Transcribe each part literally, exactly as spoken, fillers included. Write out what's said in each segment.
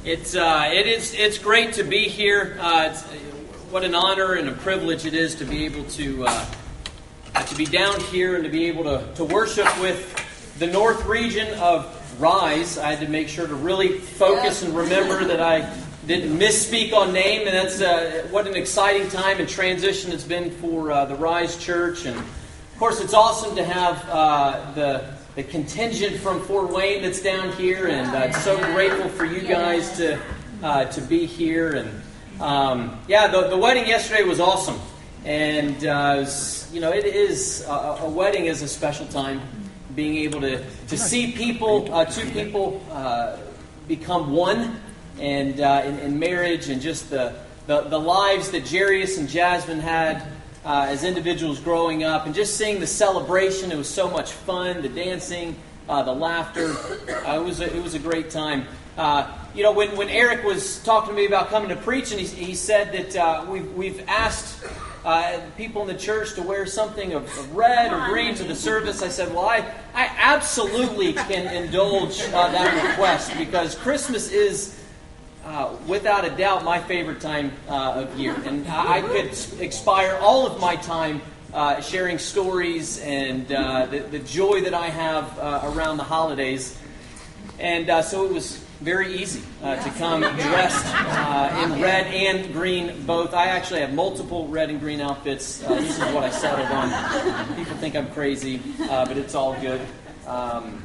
It's uh, it is it's great to be here. Uh, it's, what an honor and a privilege it is to be able to uh, to be down here and to be able to, to worship with the North region of Rise. I had to make sure to really focus and remember that I didn't misspeak on name, and that's uh, what an exciting time and transition it's been for uh, the Rise Church. And of course, it's awesome to have uh, the. the contingent from Fort Wayne that's down here, and uh, so grateful for you guys to uh, to be here. And um, yeah, the, the wedding yesterday was awesome, and uh, it was, you know, it is a, a wedding is a special time. Being able to to see people, uh, two people uh, become one, and uh, in, in marriage, and just the, the the lives that Jarius and Jasmine had. Uh, as individuals growing up, and just seeing the celebration. It was so much fun, the dancing, uh, the laughter. Uh, it was a, it was a great time. Uh, you know, when, when Eric was talking to me about coming to preach, and he, he said that uh, we've, we've asked uh, people in the church to wear something of, of red or green to the service, I said, well, I, I absolutely can indulge uh, that request, because Christmas is Uh, without a doubt, my favorite time uh, of year. And I could expire all of my time uh, sharing stories and uh, the, the joy that I have uh, around the holidays. And uh, so it was very easy uh, to come dressed uh, in red and green both. I actually have multiple red and green outfits. Uh, this is what I settled on. People think I'm crazy, uh, but it's all good. Um,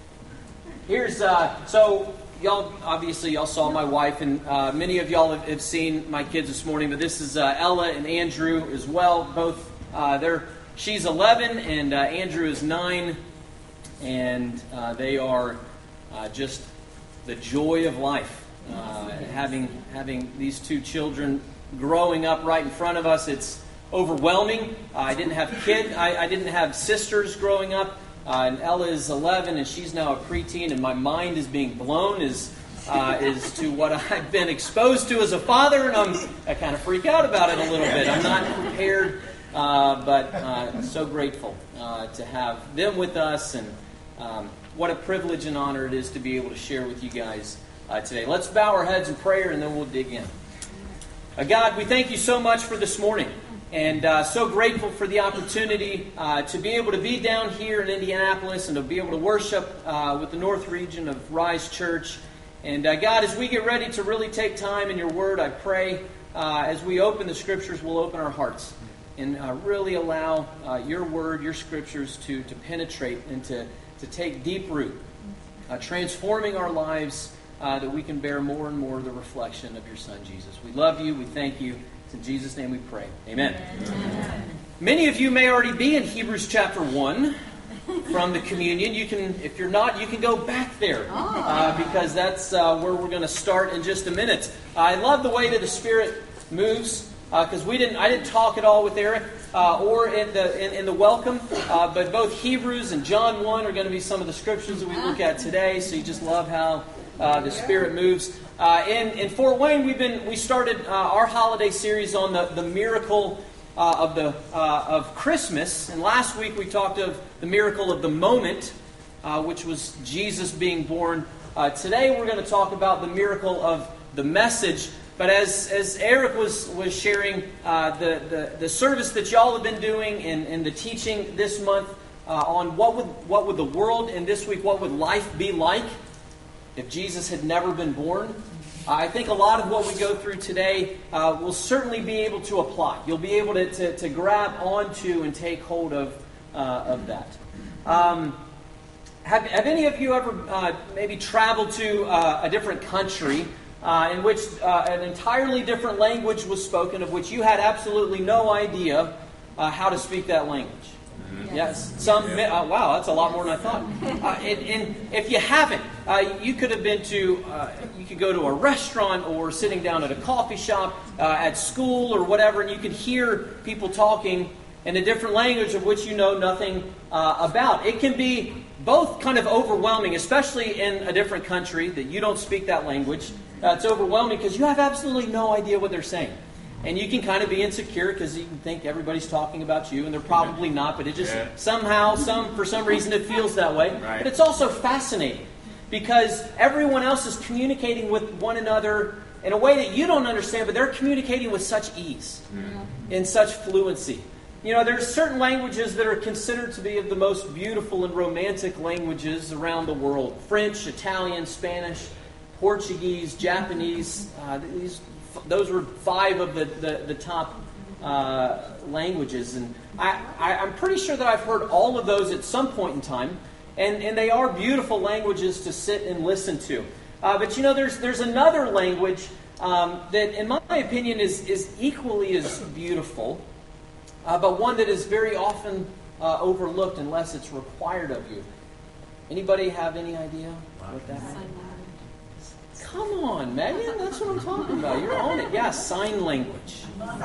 here's, uh, so... Y'all, obviously, y'all saw my wife, and uh, many of y'all have, have seen my kids this morning, but this is uh, Ella and Andrew as well. Both, uh, they're, she's eleven, and uh, Andrew is nine, and uh, they are uh, just the joy of life. Uh, having having these two children growing up right in front of us, it's overwhelming. Uh, I didn't have kid, I, I didn't have sisters growing up. Uh, and Ella is eleven, and she's now a preteen, and my mind is being blown as, uh, as to what I've been exposed to as a father, and I'm, I kind of freak out about it a little bit. I'm not prepared, uh, but uh, so grateful uh, to have them with us, and um, what a privilege and honor it is to be able to share with you guys uh, today. Let's bow our heads in prayer, and then we'll dig in. Uh, God, we thank you so much for this morning. And uh, so grateful for the opportunity uh, to be able to be down here in Indianapolis and to be able to worship uh, with the North region of Rise Church. And uh, God, as we get ready to really take time in your word, I pray uh, as we open the scriptures, we'll open our hearts and uh, really allow uh, your word, your scriptures to, to penetrate and to, to take deep root, uh, transforming our lives uh, that we can bear more and more the reflection of your Son, Jesus. We love you. We thank you. In Jesus' name we pray. Amen. Amen. Many of you may already be in Hebrews chapter one from the communion. You can, if you're not, you can go back there uh, because that's uh, where we're going to start in just a minute. I love the way that the Spirit moves because uh, we didn't. I didn't talk at all with Eric uh, or in the in, in the welcome, uh, but both Hebrews and John one are going to be some of the scriptures that we look at today. So you just love how uh, the Spirit moves. Uh, in, in Fort Wayne, we've been we started uh, our holiday series on the, the miracle uh, of the uh, of Christmas, and last week we talked of the miracle of the moment, uh, which was Jesus being born. Uh, today we're going to talk about the miracle of the message. But as as Eric was was sharing uh, the, the the service that y'all have been doing and, and the teaching this month uh, on what would what would the world, and this week what would life be like if Jesus had never been born. I think a lot of what we go through today uh, will certainly be able to apply. You'll be able to, to, to grab onto and take hold of uh, of that. Um, have, have any of you ever uh, maybe traveled to uh, a different country uh, in which uh, an entirely different language was spoken, of which you had absolutely no idea uh, how to speak that language? Yes, some. Uh, wow, that's a lot more than I thought. Uh, and, and if you haven't, uh, you could have been to. Uh, you could go to a restaurant or sitting down at a coffee shop, uh, at school or whatever, and you could hear people talking in a different language of which you know nothing uh, about. It can be both kind of overwhelming, especially in a different country that you don't speak that language. Uh, it's overwhelming because you have absolutely no idea what they're saying. And you can kind of be insecure because you can think everybody's talking about you, and they're probably not, but it just yeah. somehow, some for some reason, it feels that way. Right. But it's also fascinating because everyone else is communicating with one another in a way that you don't understand, but they're communicating with such ease, mm-hmm. in such fluency. You know, there's certain languages that are considered to be of the most beautiful and romantic languages around the world. French, Italian, Spanish, Portuguese, Japanese. Uh, these, those were five of the, the, the top uh, languages. And I, I, I'm pretty sure that I've heard all of those at some point in time. And, and they are beautiful languages to sit and listen to. Uh, but you know, there's there's another language um, that, in my opinion, is, is equally as beautiful, uh, but one that is very often uh, overlooked unless it's required of you. Anybody have any idea what that is? Come on, Megan, that's what I'm talking about. You're on it. Yeah, sign language.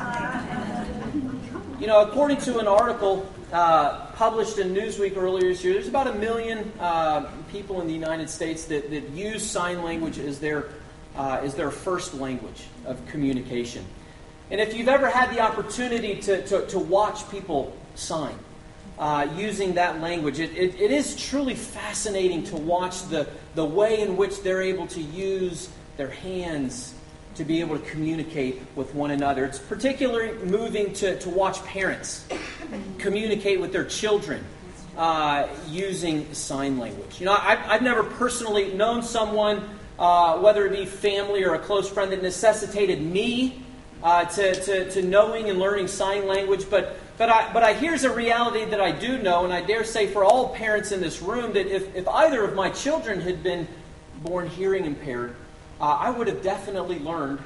You know, according to an article uh, published in Newsweek earlier this year, there's about a million uh, people in the United States that, that use sign language as their uh, as their first language of communication. And if you've ever had the opportunity to, to, to watch people sign uh, using that language, it, it, it is truly fascinating to watch the, the way in which they're able to use their hands to be able to communicate with one another. It's particularly moving to, to watch parents communicate with their children uh, using sign language. You know, I've, I've never personally known someone, uh, whether it be family or a close friend, that necessitated me uh, to, to, to knowing and learning sign language. But but I but I here's a reality that I do know, and I dare say for all parents in this room, that if, if either of my children had been born hearing impaired, Uh, I would have definitely learned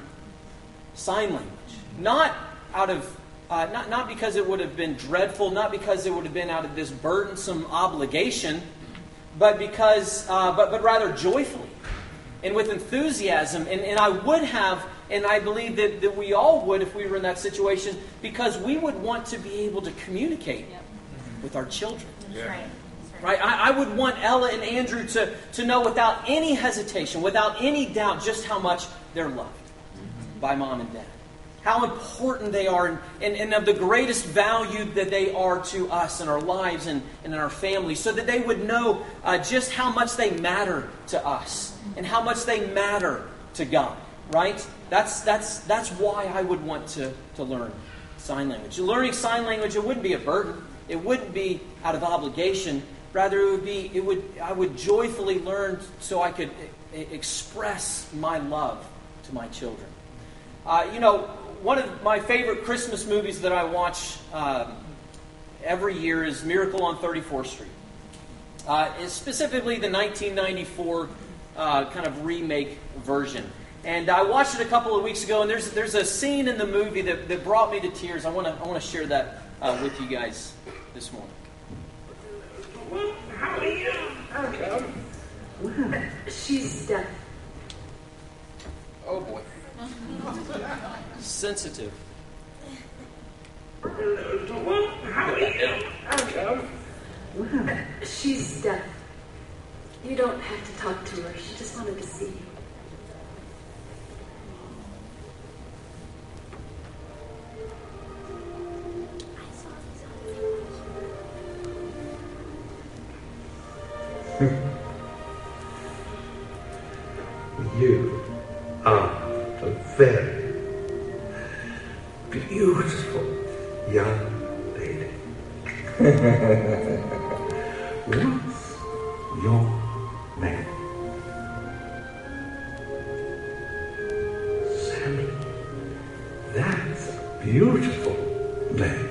sign language. Not out of, uh, not not because it would have been dreadful, not because it would have been out of this burdensome obligation, but because, uh, but but rather joyfully and with enthusiasm. And, and I would have, and I believe that, that we all would if we were in that situation, because we would want to be able to communicate yep. with our children. Yeah. Right. Right, I, I would want Ella and Andrew to, to know without any hesitation, without any doubt, just how much they're loved by mom and dad. How important they are, and, and, and of the greatest value that they are to us in our lives and, and in our families, so that they would know uh, just how much they matter to us and how much they matter to God. Right? That's that's that's why I would want to, to learn sign language. Learning sign language, it wouldn't be a burden. It wouldn't be out of obligation. Rather, it would be, it would, I would joyfully learn so I could express my love to my children. Uh, you know, one of my favorite Christmas movies that I watch um, every year is Miracle on thirty-fourth Street. Uh, it's specifically the nineteen ninety-four uh, kind of remake version. And I watched it a couple of weeks ago, and there's there's a scene in the movie that, that brought me to tears. I want to I want to share that uh, with you guys this morning. How are you? Okay. She's deaf. Oh boy. Sensitive. How are you? Okay. She's deaf. You don't have to talk to her. She just wanted to see you. You are a very beautiful young lady. What's your name? Sammy. That's a beautiful name.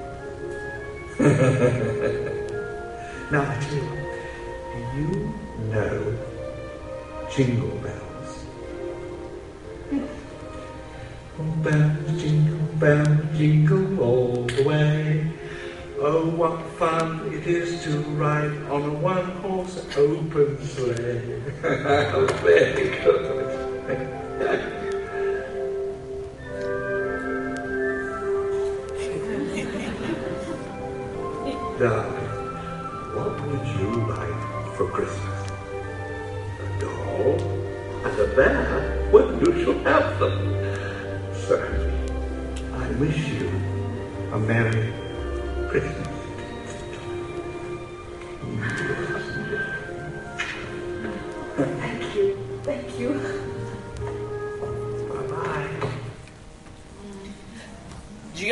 Now, I tell you, do you know Jingle Bells? Oh, bells, jingle bells, jingle all the way. Oh, what fun it is to ride on a one-horse open sleigh. Very good. Darling, what would you like for Christmas? A doll and a bear? Well, you shall have them. So, I wish you a Merry Christmas.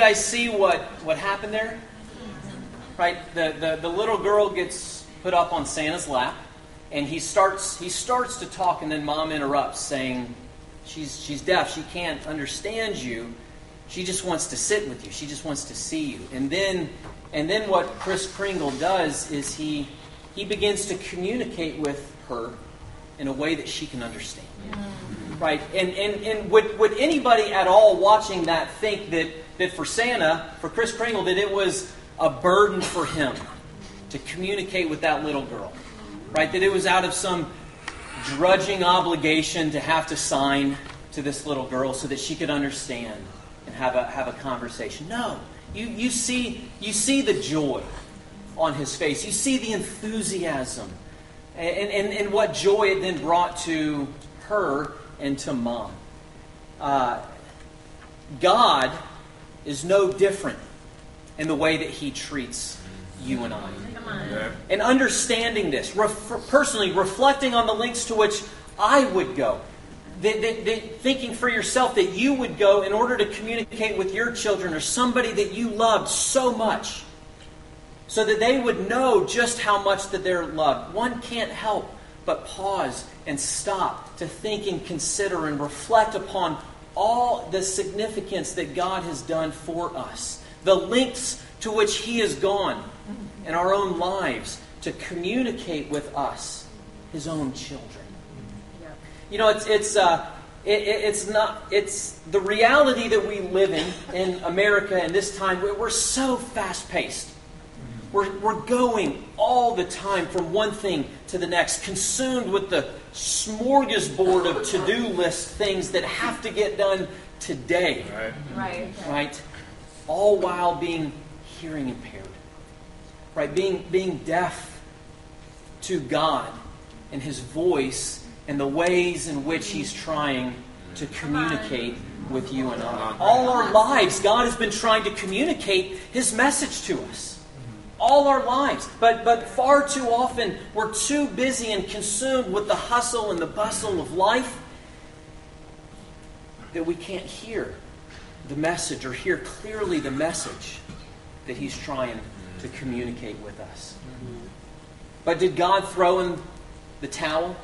guys see what, what happened there? Right? The, the, the little girl gets put up on Santa's lap, and he starts he starts to talk, and then Mom interrupts, saying, she's she's deaf, she can't understand you. She just wants to sit with you. She just wants to see you. And then and then what Kris Kringle does is he he begins to communicate with her in a way that she can understand. Right? And and, and would, would anybody at all watching that think that, that for Santa, for Kris Kringle, that it was a burden for him to communicate with that little girl? Right? That it was out of some drudging obligation to have to sign to this little girl so that she could understand and have a have a conversation. No. You you see you see the joy on his face. You see the enthusiasm. And, and, and what joy it then brought to her and to Mom. Uh, God is no different in the way that He treats you and I. Yeah. And understanding this, ref- personally reflecting on the lengths to which I would go, that, that, that thinking for yourself that you would go in order to communicate with your children or somebody that you loved so much, so that they would know just how much that they're loved. One can't help but pause and stop to think and consider and reflect upon all the significance that God has done for us. The lengths to which He has gone in our own lives to communicate with us, His own children. You know, it's it's uh, it, it's not it's the reality that we live in in America in this time. We're, we're so fast paced. We're, we're going all the time from one thing to the next, consumed with the smorgasbord of to-do list things that have to get done today. Right. Right. Right? All while being hearing impaired. Right? Being, being deaf to God and His voice and the ways in which He's trying to communicate with you and I. All our lives, God has been trying to communicate His message to us. All our lives. But but far too often, we're too busy and consumed with the hustle and the bustle of life that we can't hear the message or hear clearly the message that He's trying to communicate with us. But did God throw in the towel?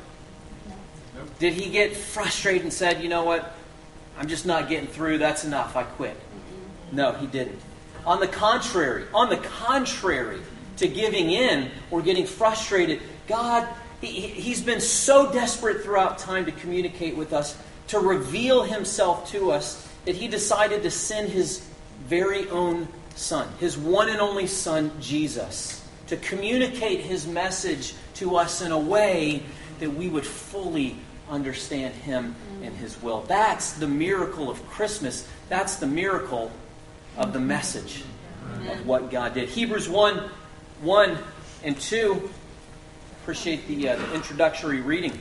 Did He get frustrated and said, you know what, I'm just not getting through, that's enough, I quit? No, He didn't. On the contrary, on the contrary to giving in or getting frustrated, God, he, He's been so desperate throughout time to communicate with us, to reveal Himself to us, that He decided to send His very own Son, His one and only Son, Jesus, to communicate His message to us in a way that we would fully understand Him and His will. That's the miracle of Christmas. That's the miracle of the message of what God did. Hebrews one, one and two. Appreciate the, uh, the introductory reading.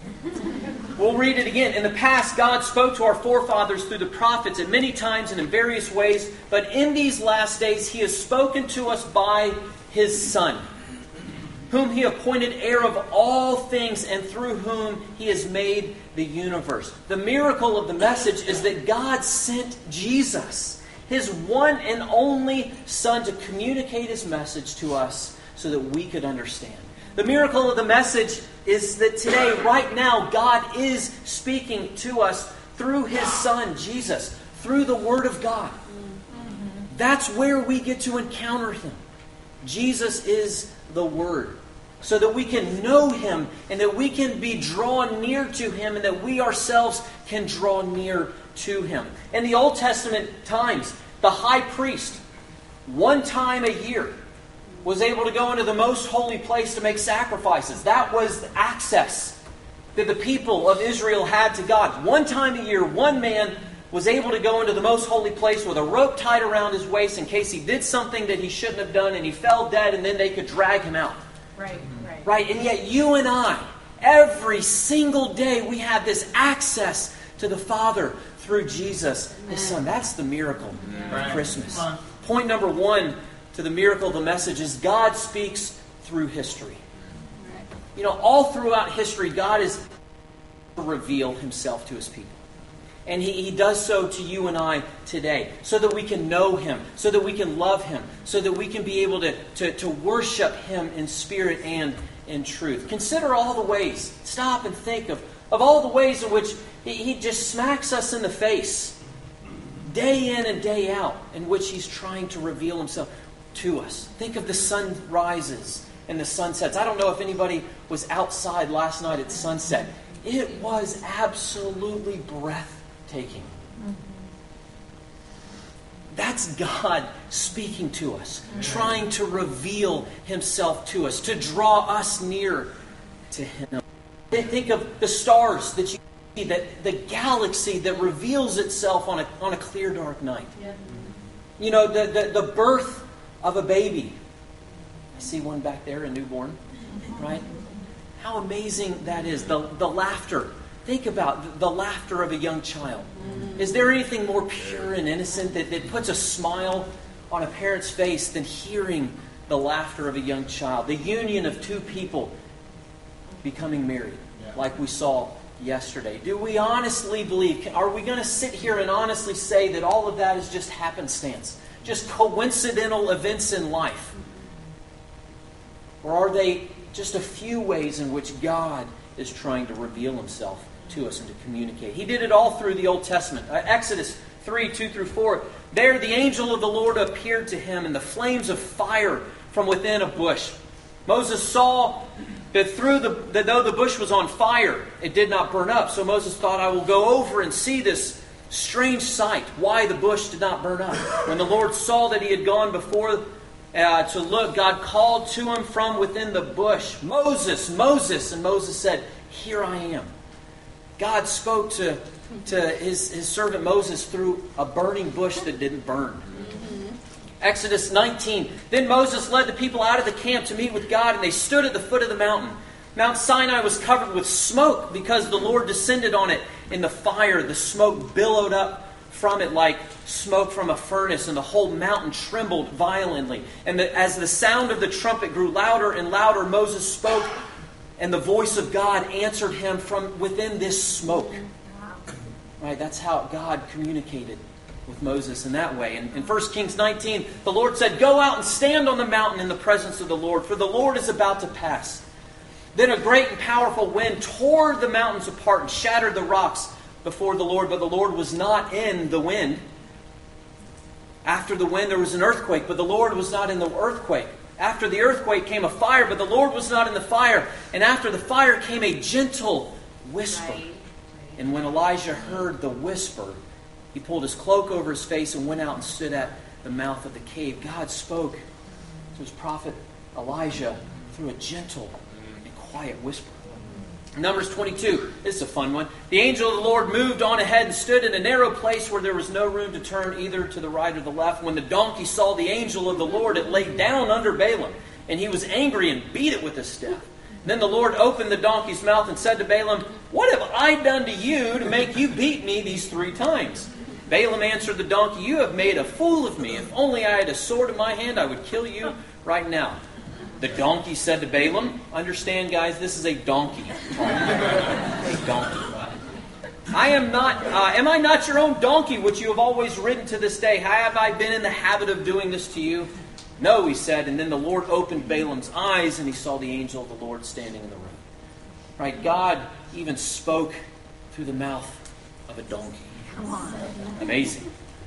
We'll read it again. In the past, God spoke to our forefathers through the prophets at many times and in various ways, but in these last days He has spoken to us by His Son, whom He appointed heir of all things and through whom He has made the universe. The miracle of the message is that God sent Jesus, His one and only Son, to communicate His message to us so that we could understand. The miracle of the message is that today, right now, God is speaking to us through His Son, Jesus, through the Word of God. That's where we get to encounter Him. Jesus is the Word. So that we can know Him and that we can be drawn near to Him and that we ourselves can draw near to Him. In the Old Testament times, the high priest, one time a year, was able to go into the most holy place to make sacrifices. That was access that the people of Israel had to God. One time a year, one man was able to go into the most holy place with a rope tied around his waist in case he did something that he shouldn't have done and he fell dead, and then they could drag him out. Right, right. Right, and yet you and I, every single day, we have this access to the Father through Jesus, His Son. That's the miracle of Christmas. Point number one to the miracle of the message is God speaks through history. You know, all throughout history, God is to reveal Himself to His people. And he, he does so to you and I today, so that we can know Him, so that we can love Him, so that we can be able to, to, to worship Him in spirit and in truth. Consider all the ways. Stop and think of, of all the ways in which he, he just smacks us in the face, day in and day out, in which He's trying to reveal Himself to us. Think of the sun rises and the sun sets. I don't know if anybody was outside last night at sunset. It was absolutely breathtaking. Taking. That's God speaking to us, trying to reveal Himself to us, to draw us near to Him. Think of the stars that you see, that the galaxy that reveals itself on a on a clear, dark night. Yeah. You know, the, the, the birth of a baby. I see one back there, a newborn, right? How amazing that is. The, the laughter. Think about the laughter of a young child. Is there anything more pure and innocent that, that puts a smile on a parent's face than hearing the laughter of a young child? The union of two people becoming married, like we saw yesterday. Do we honestly believe, are we going to sit here and honestly say that all of that is just happenstance? Just coincidental events in life? Or are they just a few ways in which God is trying to reveal Himself to us and to communicate? He did it all through the Old Testament. Uh, Exodus three, two through four. There the angel of the Lord appeared to him in the flames of fire from within a bush. Moses saw that through the that though the bush was on fire, it did not burn up. So Moses thought, I will go over and see this strange sight, why the bush did not burn up. When the Lord saw that he had gone before uh, to look, God called to him from within the bush, Moses, Moses. And Moses said, here I am. God spoke to, to his, his servant Moses through a burning bush that didn't burn. Mm-hmm. Exodus nineteen. Then Moses led the people out of the camp to meet with God, and they stood at the foot of the mountain. Mount Sinai was covered with smoke because the Lord descended on it in the fire. The smoke billowed up from it like smoke from a furnace, and the whole mountain trembled violently. And the, as the sound of the trumpet grew louder and louder, Moses spoke, and the voice of God answered him from within this smoke. Right? That's how God communicated with Moses in that way. And in First Kings nineteen, the Lord said, go out and stand on the mountain in the presence of the Lord, for the Lord is about to pass. Then a great and powerful wind tore the mountains apart and shattered the rocks before the Lord, but the Lord was not in the wind. After the wind there was an earthquake, but the Lord was not in the earthquake. After the earthquake came a fire, but the Lord was not in the fire. And after the fire came a gentle whisper. Right. And when Elijah heard the whisper, he pulled his cloak over his face and went out and stood at the mouth of the cave. God spoke to his prophet Elijah through a gentle and quiet whisper. Numbers twenty-two. This is a fun one. The angel of the Lord moved on ahead and stood in a narrow place where there was no room to turn either to the right or the left. When the donkey saw the angel of the Lord, it lay down under Balaam, and he was angry and beat it with his staff. Then the Lord opened the donkey's mouth and said to Balaam, what have I done to you to make you beat me these three times? Balaam answered the donkey, you have made a fool of me. If only I had a sword in my hand, I would kill you right now. The donkey said to Balaam, understand, guys, this is a donkey. A donkey. I am not, uh, am I not your own donkey, which you have always ridden to this day? Have I been in the habit of doing this to you? No, he said. And then the Lord opened Balaam's eyes, and he saw the angel of the Lord standing in the room. Right? God even spoke through the mouth of a donkey. Amazing.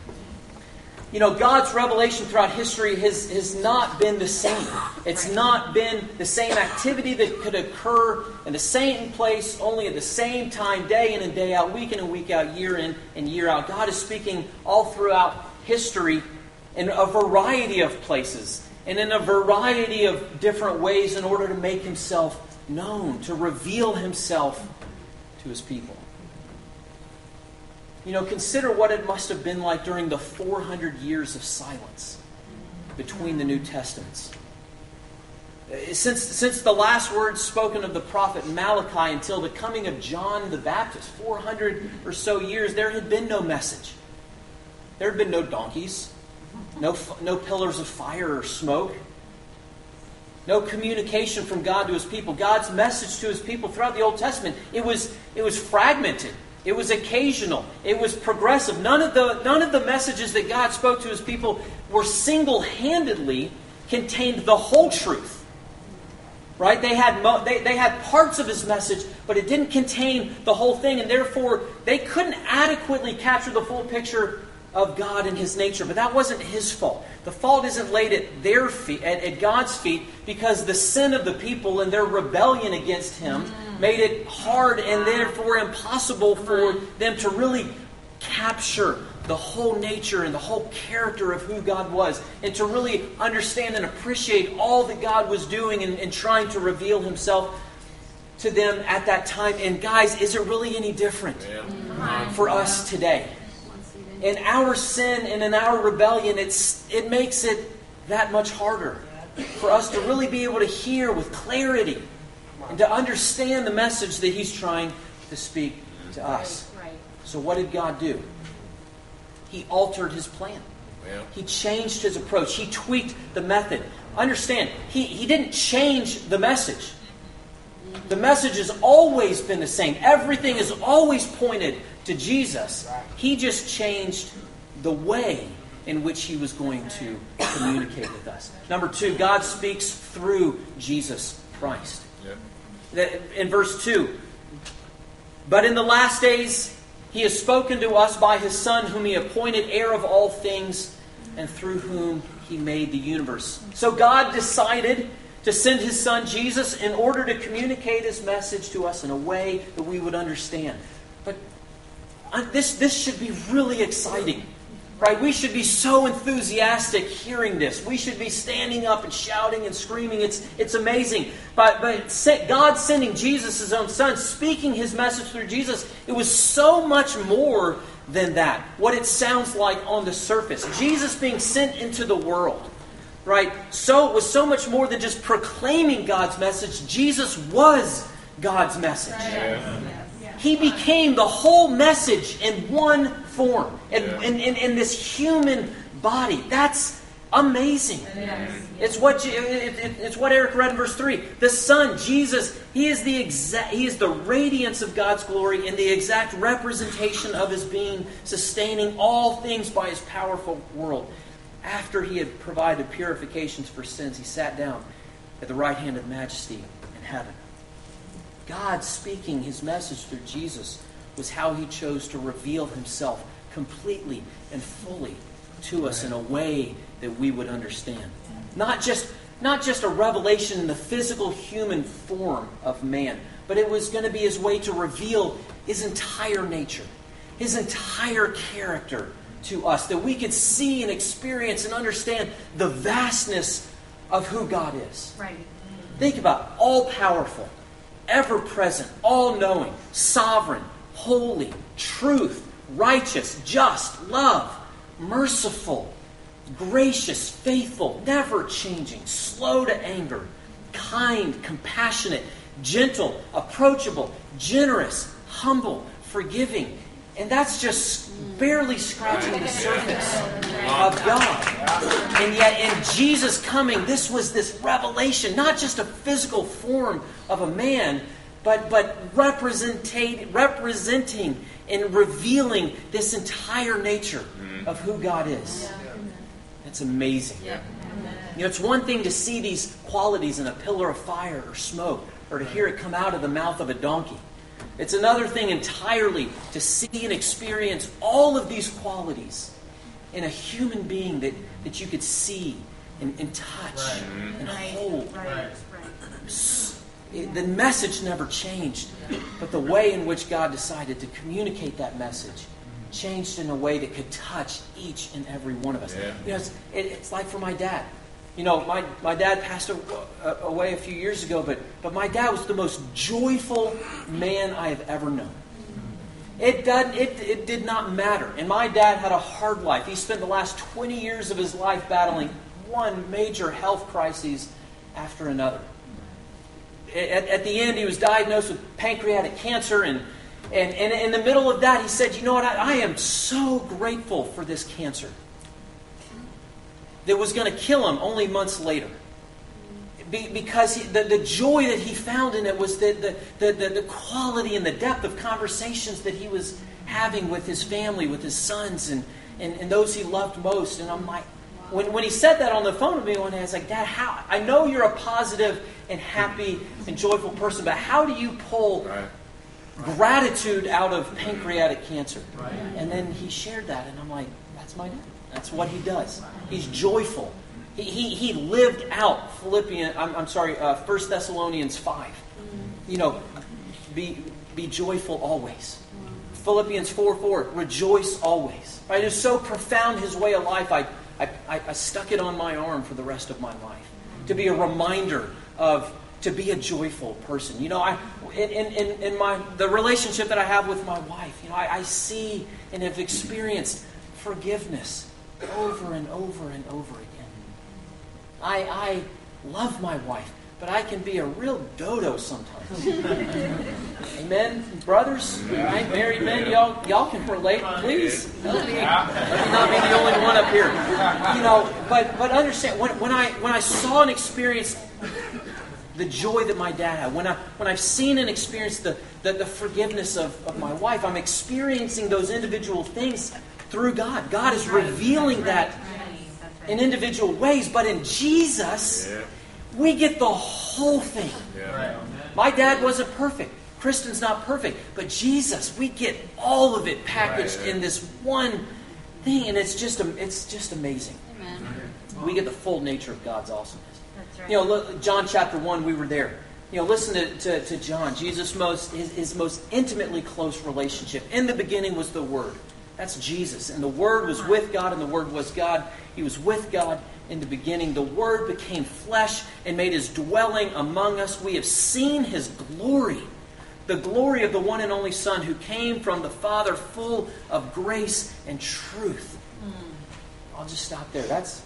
You know, God's revelation throughout history has, has not been the same. It's not been the same activity that could occur in the same place, only at the same time, day in and day out, week in and week out, year in and year out. God is speaking all throughout history in a variety of places and in a variety of different ways in order to make Himself known, to reveal Himself to His people. You know, consider what it must have been like during the four hundred years of silence between the New Testaments. Since, since the last words spoken of the prophet Malachi until the coming of John the Baptist, four hundred or so years, there had been no message. There had been no donkeys, no, no pillars of fire or smoke, no communication from God to His people. God's message to His people throughout the Old Testament, it was, it was fragmented. It was occasional. It was progressive. None of the none of the messages that God spoke to His people were single-handedly contained the whole truth. Right? They had mo- they, they had parts of His message, but it didn't contain the whole thing, and therefore they couldn't adequately capture the full picture of God and His nature. But that wasn't His fault. The fault isn't laid at their feet, at, at God's feet, because the sin of the people and their rebellion against Him made it hard and therefore impossible for them to really capture the whole nature and the whole character of who God was, and to really understand and appreciate all that God was doing and, and trying to reveal Himself to them at that time. And guys, is it really any different Yeah. for us today? In our sin and in our rebellion, it's it makes it that much harder for us to really be able to hear with clarity and to understand the message that He's trying to speak to us. Right, right. So what did God do? He altered His plan. Yeah. He changed His approach. He tweaked the method. Understand, He, he didn't change the message. The message has always been the same. Everything is always pointed to Jesus. He just changed the way in which He was going to communicate with us. Number two, God speaks through Jesus Christ. Yeah. In verse two, but in the last days He has spoken to us by His Son, whom He appointed heir of all things, and through whom He made the universe. So God decided to send His Son Jesus in order to communicate His message to us in a way that we would understand. But this, this should be really exciting. Right? We should be so enthusiastic hearing this. We should be standing up and shouting and screaming. It's it's amazing. But, but God sending Jesus, His own Son, speaking His message through Jesus, it was so much more than that. What it sounds like on the surface. Jesus being sent into the world. Right? So it was so much more than just proclaiming God's message. Jesus was God's message. Yeah. He became the whole message in one form, in, Yeah. in, in, in this human body. That's amazing. Yes. It's what you, it, it, it's what Eric read in verse three. The Son, Jesus, He is the exact, He is the radiance of God's glory and the exact representation of His being, sustaining all things by His powerful world. After He had provided purifications for sins, He sat down at the right hand of Majesty in heaven. God speaking His message through Jesus was how He chose to reveal Himself completely and fully to us in a way that we would understand. Not just, not just a revelation in the physical human form of man, but it was going to be His way to reveal His entire nature, His entire character to us, that we could see and experience and understand the vastness of who God is. Right. Think about it. All-powerful, ever-present, all-knowing, sovereign, holy, truth, righteous, just, love, merciful, gracious, faithful, never-changing, slow to anger, kind, compassionate, gentle, approachable, generous, humble, forgiving. And that's just barely scratching the surface of God. And yet in Jesus coming, this was this revelation, not just a physical form of a man, but, but representing, representing and revealing this entire nature of who God is. It's amazing. You know, it's one thing to see these qualities in a pillar of fire or smoke, or to hear it come out of the mouth of a donkey. It's another thing entirely to see and experience all of these qualities in a human being that, that you could see and, and touch Right. and Right. hold. Right. Right. It- the message never changed, but the way in which God decided to communicate that message changed in a way that could touch each and every one of us. Yeah. You know, it's, it, it's like for my dad. You know, my, my dad passed a, away a few years ago, but, but my dad was the most joyful man I have ever known. It, did, it, it did not matter. And my dad had a hard life. He spent the last twenty years of his life battling one major health crisis after another. At, at the end, he was diagnosed with pancreatic cancer, and, and, and in the middle of that, he said, you know what, I, I am so grateful for this cancer that was going to kill him only months later. be, because he, the, the joy that he found in it was the, the, the, the, the quality and the depth of conversations that he was having with his family, with his sons, and, and, and those he loved most. And I'm like, when, when he said that on the phone with me one day, I was like, Dad, how? I know you're a positive and happy and joyful person, but how do you pull right. gratitude out of pancreatic cancer? Right. And then he shared that, and I'm like, that's my dad. That's what he does. He's joyful. He he, he lived out Philippians. I'm, I'm sorry, uh, First Thessalonians five. You know, be be joyful always. Philippians four four. Rejoice always. Right? It was so profound his way of life. I, I I I stuck it on my arm for the rest of my life to be a reminder of to be a joyful person. You know, I in in, in my the relationship that I have with my wife. You know, I, I see and have experienced forgiveness over and over and over again. I, I love my wife, but I can be a real dodo sometimes. Amen? Brothers, right? Married men, y'all, y'all can relate, please. Let me, let me not be the only one up here. You know, but but understand, when, when I when I saw and experienced the joy that my dad had, when I when I've seen and experienced the, the, the forgiveness of, of my wife, I'm experiencing those individual things through God. God is revealing that in individual ways, but in Jesus, yeah. we get the whole thing. Yeah. My dad wasn't perfect. Kristen's not perfect. But Jesus, we get all of it packaged right, yeah. in this one thing, and it's just it's just amazing. Amen. We get the full nature of God's awesomeness. That's right. You know, look, John chapter one, we were there. You know, listen to, to, to John. Jesus' most his, his most intimately close relationship. In the beginning was the Word. That's Jesus. And the Word was with God, and the Word was God. He was with God in the beginning. The Word became flesh and made His dwelling among us. We have seen His glory, the glory of the one and only Son who came from the Father, full of grace and truth. Mm. I'll just stop there. That's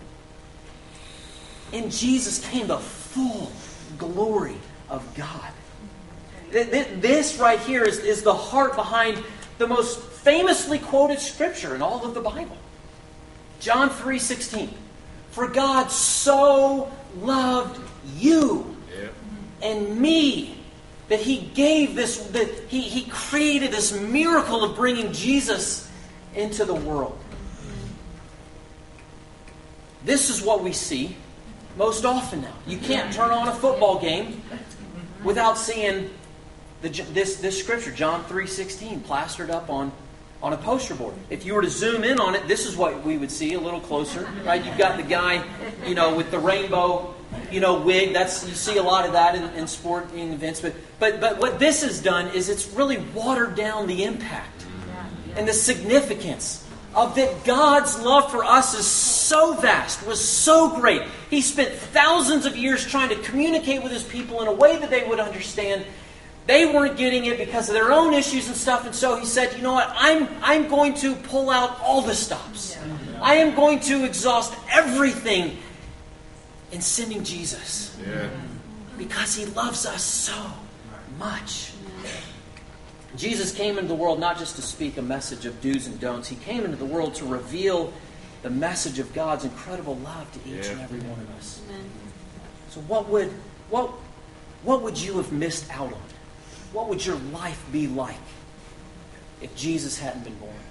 in Jesus came the full glory of God. This right here is, is the heart behind the most famously quoted scripture in all of the Bible. John three sixteen. For God so loved you yep. and me that He gave this, that He, He created this miracle of bringing Jesus into the world. This is what we see most often now. You can't turn on a football game without seeing the, this, this scripture, John three sixteen, plastered up on on a poster board. If you were to zoom in on it, this is what we would see a little closer, right? You've got the guy, you know, with the rainbow, you know, wig. That's you see a lot of that in, in sporting events. But but but what this has done is it's really watered down the impact and the significance of that. God's love for us is so vast, was so great. He spent thousands of years trying to communicate with His people in a way that they would understand. They weren't getting it because of their own issues and stuff, and so He said, you know what, I'm I'm going to pull out all the stops. Yeah. I am going to exhaust everything in sending Jesus. Yeah. Because He loves us so much. Yeah. Jesus came into the world not just to speak a message of do's and don'ts. He came into the world to reveal the message of God's incredible love to each yeah. and every one of us. Amen. So what would what what would you have missed out on? What would your life be like if Jesus hadn't been born?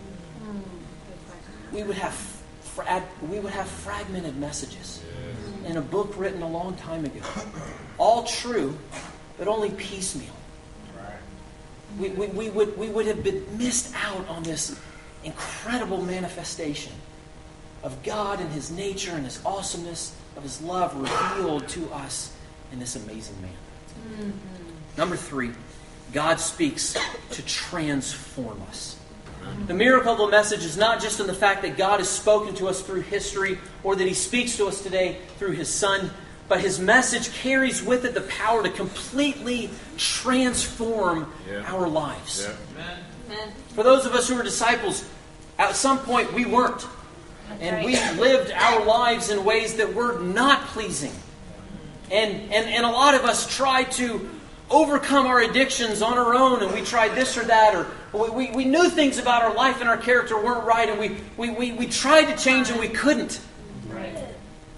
We would have fra- we would have fragmented messages in a book written a long time ago. All true, but only piecemeal. We, we, we would we would have been missed out on this incredible manifestation of God and His nature and His awesomeness, of His love revealed to us in this amazing man. Mm-hmm. Number three, God speaks to transform us. The miracle of the message is not just in the fact that God has spoken to us through history or that He speaks to us today through His Son, but His message carries with it the power to completely transform yeah. our lives. Yeah. Amen. For those of us who are disciples, at some point we weren't. And we lived our lives in ways that were not pleasing. And, and, and a lot of us tried to overcome our addictions on our own, and we tried this or that, or we, we, we knew things about our life and our character weren't right, and we, we, we, we tried to change and we couldn't. Right.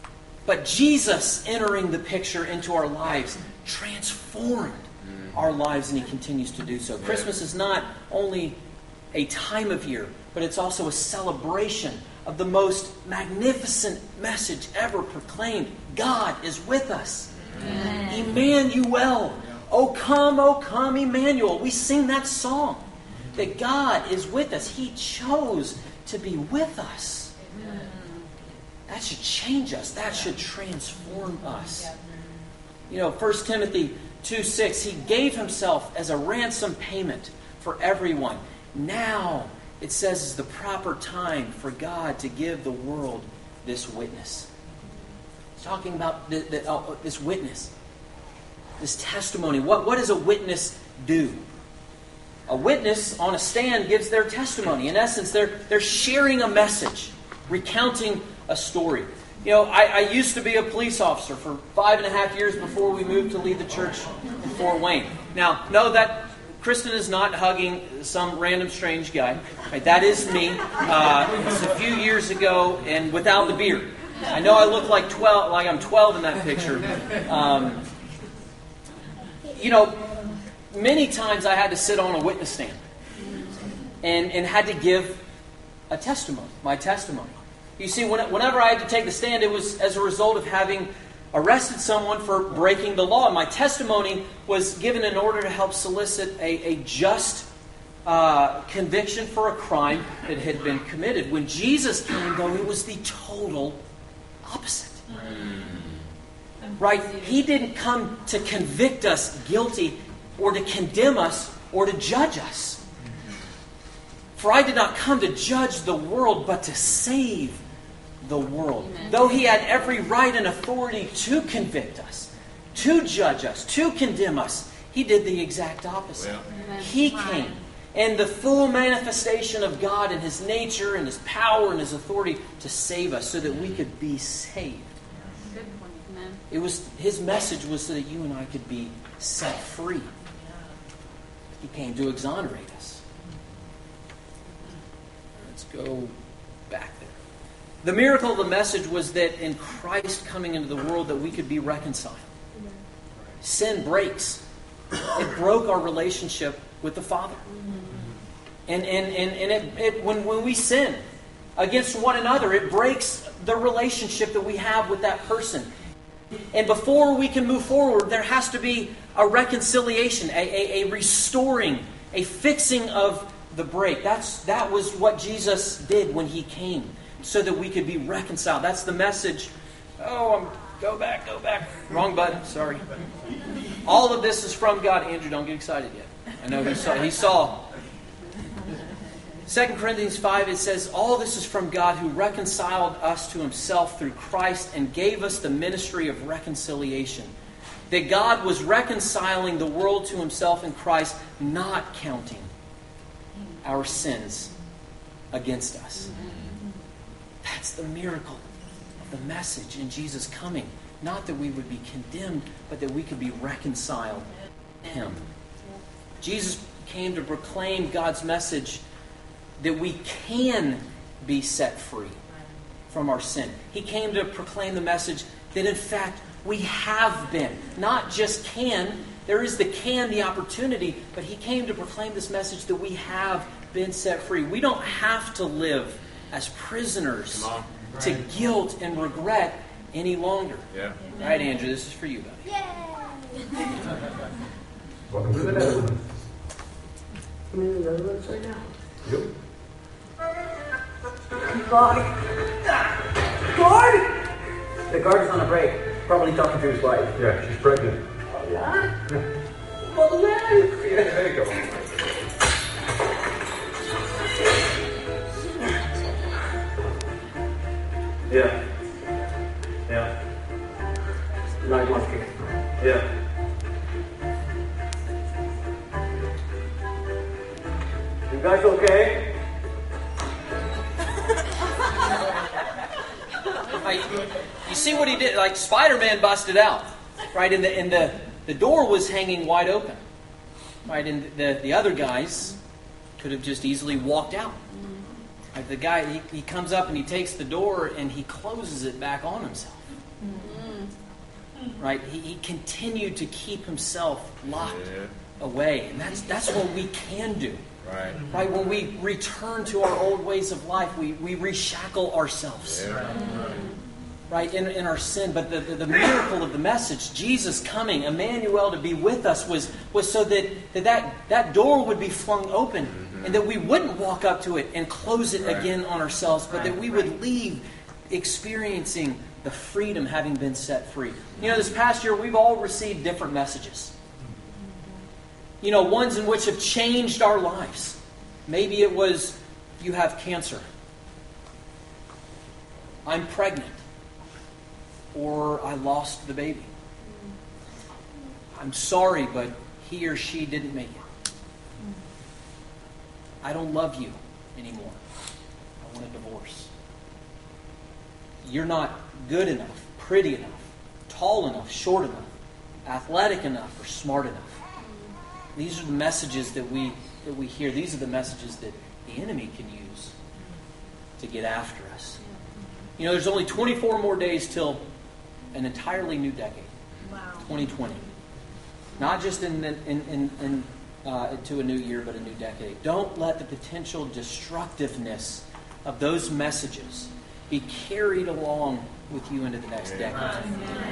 But Jesus entering the picture into our lives transformed our lives, and He continues to do so. Christmas is not only a time of year, but it's also a celebration of the most magnificent message ever proclaimed. God is with us. Amen. Emmanuel. Oh come, oh come, Emmanuel. We sing that song. That God is with us. He chose to be with us. Amen. That should change us. That should transform us. You know, First Timothy two six, He gave Himself as a ransom payment for everyone. Now, it says, is the proper time for God to give the world this witness. It's talking about the, the, uh, this witness, this testimony. What, what does a witness do? A witness on a stand gives their testimony. In essence, they're, they're sharing a message, recounting a story. You know, I, I used to be a police officer for five and a half years before we moved to lead the church in Fort Wayne. Now, know that Kristen is not hugging some random strange guy. Right, that is me. Uh, it's a few years ago and without the beard. I know I look like twelve, like I'm twelve in that picture. Um, you know, many times I had to sit on a witness stand and, and had to give a testimony, my testimony. You see, whenever I had to take the stand, it was as a result of having arrested someone for breaking the law. My testimony was given in order to help solicit a, a just uh, conviction for a crime that had been committed. When Jesus came, though, it was the total opposite. Right? He didn't come to convict us guilty or to condemn us or to judge us. For I did not come to judge the world, but to save the world. Amen. Though He had every right and authority to convict us, to judge us, to condemn us, He did the exact opposite. Well. He came, and the full manifestation of God and His nature and His power and His authority to save us so that we could be saved. Good point. Amen. It was His message was so that you and I could be set free. He came to exonerate us. Let's go back there. The miracle of the message was that in Christ coming into the world that we could be reconciled. Sin breaks. It broke our relationship with the Father. And and, and, and it, it when, when we sin against one another, it breaks the relationship that we have with that person. And before we can move forward, there has to be a reconciliation, a, a, a restoring, a fixing of the break. That's that was what Jesus did when He came, so that we could be reconciled. That's the message. Oh, I'm, go back, go back. Wrong button, sorry. All of this is from God. Andrew, don't get excited yet. I know he saw. He saw. Second Corinthians five, it says, all this is from God who reconciled us to Himself through Christ and gave us the ministry of reconciliation. That God was reconciling the world to Himself in Christ, not counting our sins against us. That's the miracle of the message in Jesus coming. Not that we would be condemned, but that we could be reconciled to Him. Jesus came to proclaim God's message that we can be set free from our sin. He came to proclaim the message that in fact we have been. Not just can. There is the can, the opportunity, but He came to proclaim this message that we have been set free. We don't have to live as prisoners right. to guilt and regret any longer. Yeah. Right, Andrew, this is for you, buddy. Yay! Welcome to the Netherlands. I'm in the Netherlands right now. Yep. Guard! Guard! The guard is on a break. Probably talking to his wife. Yeah, she's pregnant. Oh, yeah? Yeah. Well, then. Yeah, there you go. Yeah. Yeah. Nine months kid. Yeah. You guys okay? I, you see what he did? Like Spider-Man busted out, right? And the and the, the door was hanging wide open, right? And the the other guys could have just easily walked out. Right? The guy he, he comes up and he takes the door and he closes it back on himself. Right? He, he continued to keep himself locked Yeah. away. And that's that's what we can do. Right. Right? When we return to our old ways of life, we, we reshackle ourselves. Yeah. Right, in, in our sin. But the, the, the miracle of the message, Jesus coming, Emmanuel to be with us, was, was so that, that that that door would be flung open, mm-hmm. and that we wouldn't walk up to it and close it Right. again on ourselves, but Right. that we would leave experiencing the freedom having been set free. You know, this past year, we've all received different messages. You know, ones in which have changed our lives. Maybe it was, you have cancer. I'm pregnant. Or I lost the baby. I'm sorry, but he or she didn't make it. I don't love you anymore. I want a divorce. You're not good enough, pretty enough, tall enough, short enough, athletic enough, or smart enough. These are the messages that we that we hear. These are the messages that the enemy can use to get after us. You know, there's only twenty-four more days till an entirely new decade. Wow. twenty twenty. Not just in, in, in, in uh, to a new year, but a new decade. Don't let the potential destructiveness of those messages be carried along with you into the next decade.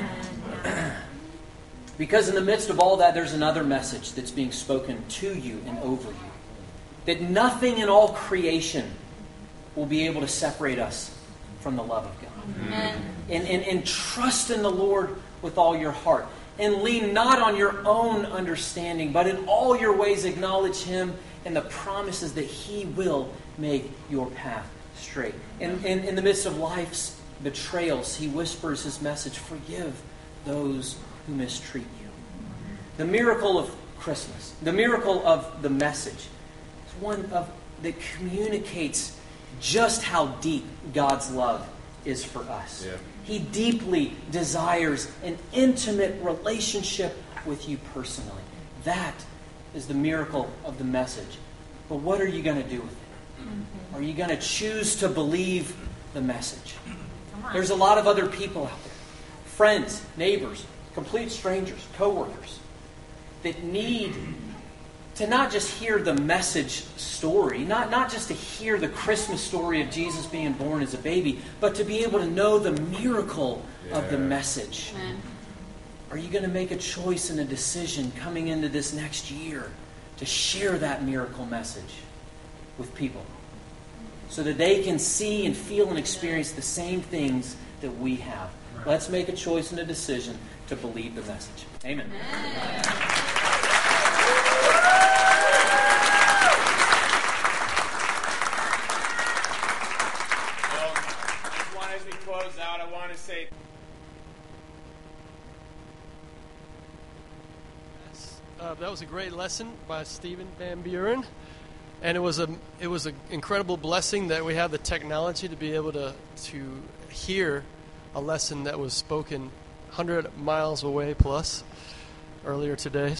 Because in the midst of all that, there's another message that's being spoken to you and over you. That nothing in all creation will be able to separate us from the love of God. Amen. And, and, and trust in the Lord with all your heart. And lean not on your own understanding, but in all your ways acknowledge Him and the promises that He will make your path straight. And in, in the midst of life's betrayals, He whispers His message, forgive those who mistreat you. The miracle of Christmas, the miracle of the message, is one of that communicates just how deep God's love is for us. Yeah. He deeply desires an intimate relationship with you personally. That is the miracle of the message. But what are you going to do with it? Mm-hmm. Are you going to choose to believe the message? There's a lot of other people out there. Friends, neighbors, complete strangers, co-workers that need to not just hear the message story, not, not just to hear the Christmas story of Jesus being born as a baby, but to be able to know the miracle yeah. of the message. Amen. Are you going to make a choice and a decision coming into this next year to share that miracle message with people so that they can see and feel and experience the same things that we have? Let's make a choice and a decision to believe the message. Amen. Amen. As we close out, I want to say uh, that was a great lesson by Stephen Van Buren, and it was a it was an incredible blessing that we have the technology to be able to to hear a lesson that was spoken one hundred miles away plus earlier today.